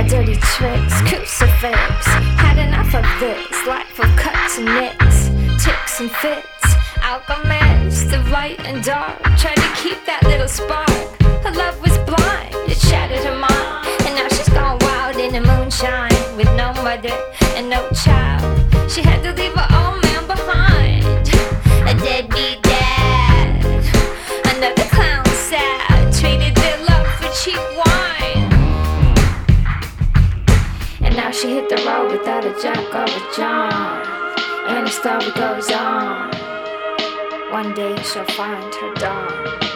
dirty tricks, crucifix. Had enough of this life of cuts and nicks, ticks and fits. Alchemist, the light and dark, tried to keep that little spark. Her love was blind, it shattered her mind, and now she's gone wild in the moonshine with no mother and no child. She had to leave her old man behind, a deadbeat dad. Another clown sad, traded their love for cheap wine. And now she hit the road without a Jack or a John, and the story goes on. One day she'll find her dawn.